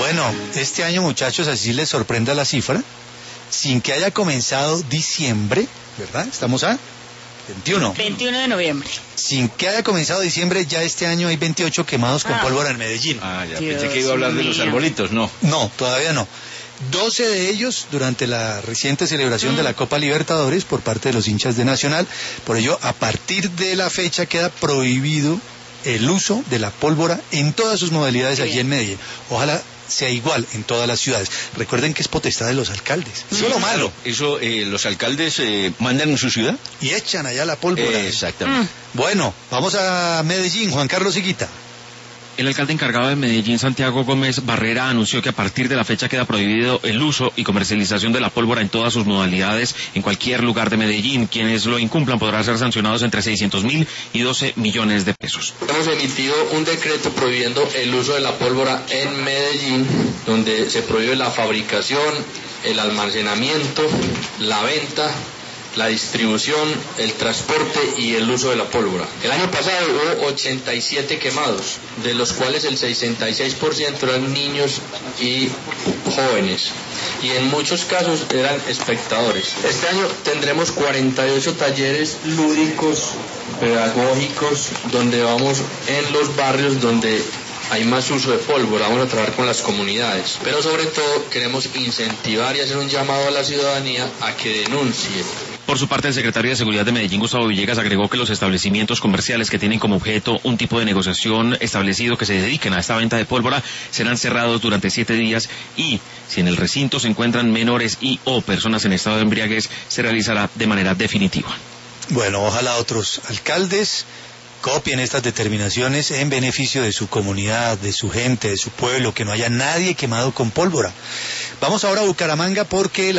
Bueno, este año, muchachos, así les sorprenda la cifra, sin que haya comenzado diciembre, ¿verdad? Estamos a 21. 21 de noviembre. Sin que haya comenzado diciembre, ya este año hay 28 quemados con pólvora en Medellín. Ya Dios pensé que iba a hablar de los mío. arbolitos, no. No, todavía no. 12 de ellos durante la reciente celebración de la Copa Libertadores por parte de los hinchas de Nacional. Por ello, a partir de la fecha queda prohibido el uso de la pólvora en todas sus modalidades allí en Medellín. Ojalá sea igual en todas las ciudades. Recuerden que es potestad de los alcaldes. Eso es lo malo. Eso, los alcaldes mandan en su ciudad. Y echan allá la pólvora. Exactamente. Bueno, vamos a Medellín. Juan Carlos Higuita. El alcalde encargado de Medellín, Santiago Gómez Barrera, anunció que a partir de la fecha queda prohibido el uso y comercialización de la pólvora en todas sus modalidades en cualquier lugar de Medellín. Quienes lo incumplan podrán ser sancionados entre 600.000 y 12 millones de pesos. Hemos emitido un decreto prohibiendo el uso de la pólvora en Medellín, donde se prohíbe la fabricación, el almacenamiento, la venta, la distribución, el transporte y el uso de la pólvora. El año pasado hubo 87 quemados, de los cuales el 66% eran niños y jóvenes, y en muchos casos eran espectadores. Este año tendremos 48 talleres lúdicos, pedagógicos, donde vamos en los barrios donde hay más uso de pólvora, vamos a trabajar con las comunidades, pero sobre todo queremos incentivar y hacer un llamado a la ciudadanía a que denuncie. Por su parte, el secretario de Seguridad de Medellín, Gustavo Villegas, agregó que los establecimientos comerciales que tienen como objeto un tipo de negociación establecido que se dediquen a esta venta de pólvora serán cerrados durante 7 días y, si en el recinto se encuentran menores y o personas en estado de embriaguez, se realizará de manera definitiva. Bueno, ojalá otros alcaldes copien estas determinaciones en beneficio de su comunidad, de su gente, de su pueblo, que no haya nadie quemado con pólvora. Vamos ahora a Bucaramanga porque